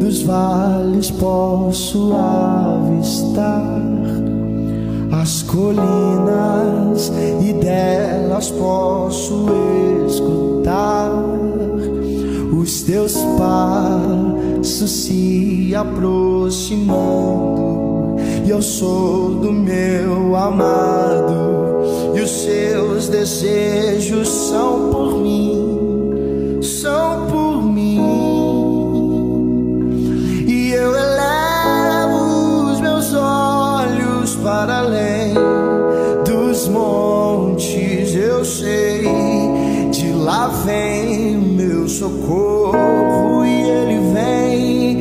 Dos vales posso avistar as colinas e delas posso escutar os teus passos se aproximando. E eu sou do meu amado, e os seus desejos são por mim, são por mim. E eu elevo os meus olhos para além dos montes, eu sei, de lá vem meu socorro, e ele vem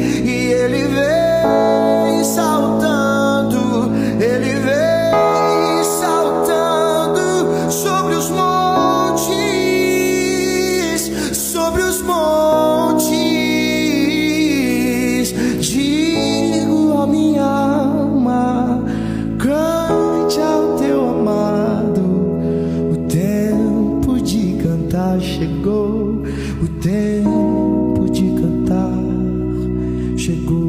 saltando, ele vem saltando sobre os montes, sobre os montes. Digo a minha alma, cante ao teu amado, o tempo de cantar chegou, o tempo de cantar chegou.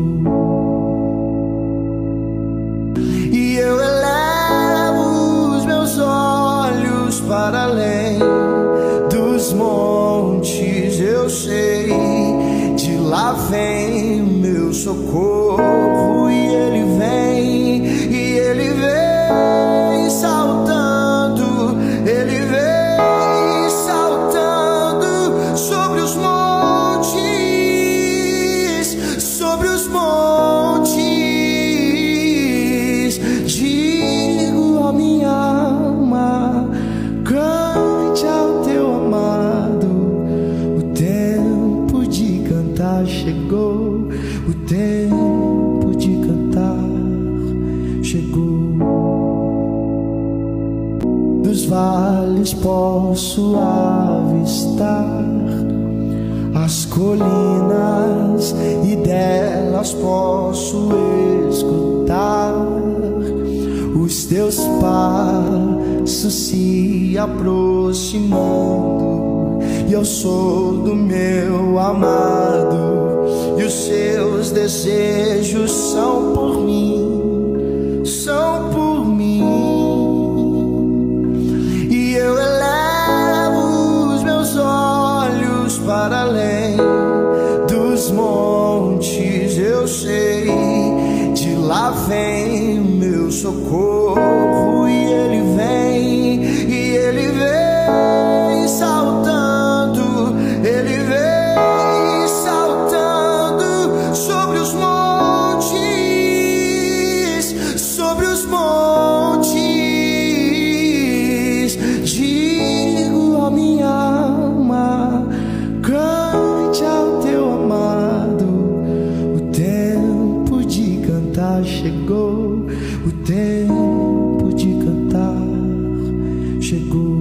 E eu elevo os meus olhos para além dos montes, eu sei, de lá vem meu socorro, e ele vem saltando, ele vem saltando sobre os montes, sobre os montes. Digo a minha alma, cante ao teu amado, o tempo de cantar chegou, o tempo de cantar chegou. Dos vales posso avistar as colinas e delas posso escutar os teus passos se aproximando. E eu sou do meu amado, e os seus desejos são por mim, são por mim. E eu elevo os meus olhos para além dos montes, eu sei, de lá vem meu socorro, e ele vem saltando, ele vem saltando sobre os montes, sobre os montes. Digo a minha alma, cante ao teu amado, o tempo de cantar chegou, o tempo de cantar chegou.